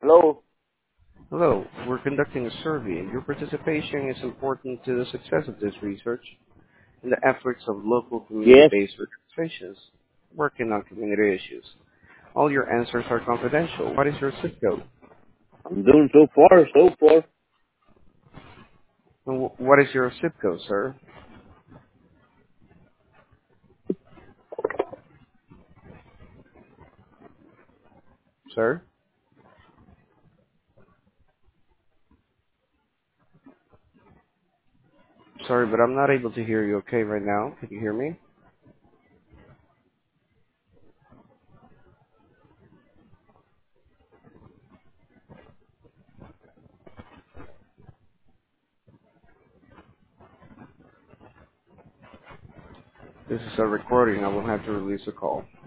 Hello. Hello, we're conducting a survey, and your participation is important to the success of this research and the efforts of local Yes. community-based organizations working on community issues. All your answers are confidential. What is your zip code? I'm doing so far, so far. And what is your zip code, sir? Sir? Sorry, but I'm not able to hear you okay right now. Can you hear me? This is a recording. I will have to release a call.